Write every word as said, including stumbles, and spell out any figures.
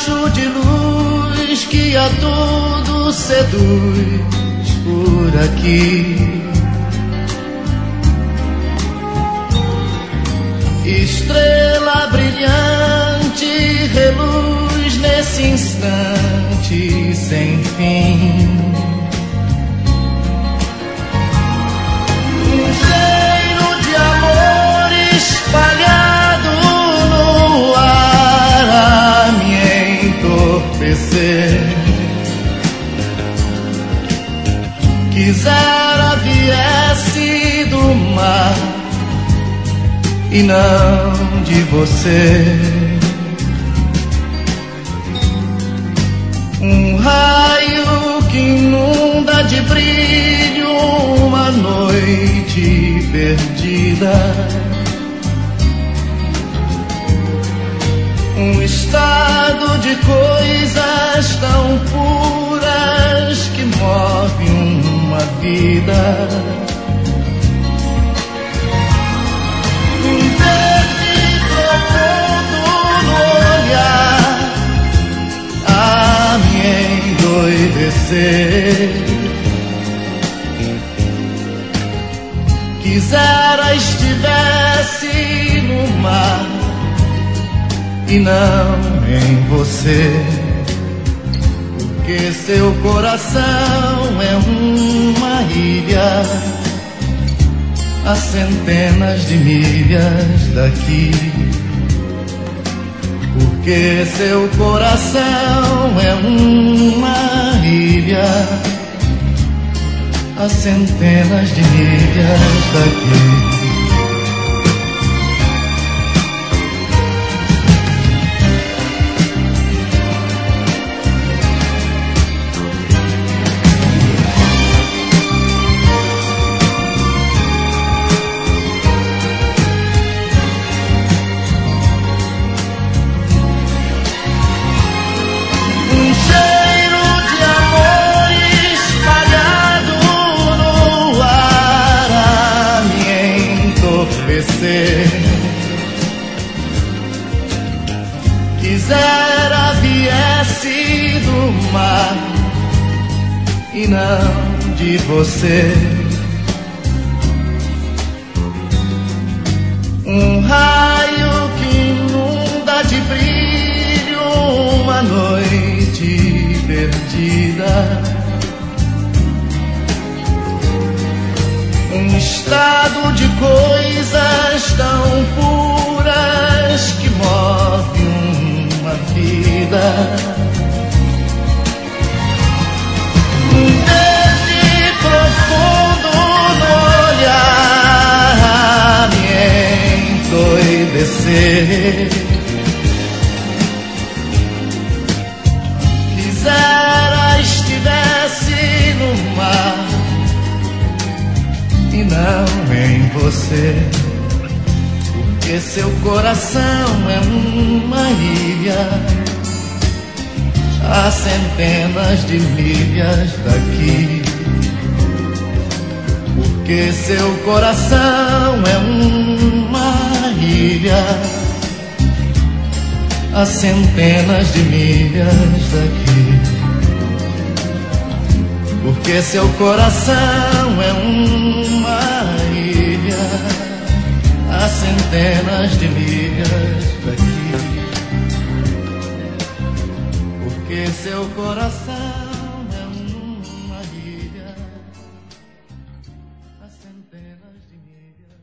facho de luz que a tudo seduz por aqui. Estrela brilhante reluz nesse instante sem fim. Um cheiro de amor espalhado no ar a me entorpecer. Quisera viesse do mar e não de você. Um raio que inunda de brilho uma noite perdida. Um estado de coisas tão puras que move uma vida. Quisera estivesse no mar e não em você, porque seu coração é uma ilha a centenas de milhas daqui. Porque seu coração é uma ilha a centenas de milhas daqui. Quisera viesse do mar e não de você. Um raio que inunda de brilho uma noite perdida. Um estado de coisas tão puras que move uma vida. Um verde profundo no olhar me endoidecer. Quisera estivesse no mar e não em você, porque seu coração é uma ilha a centenas de milhas daqui. Porque seu coração é uma ilha a centenas de milhas daqui. Porque seu coração é uma ilha a centenas de milhas daqui. Porque seu coração é uma ilha a centenas de milhas.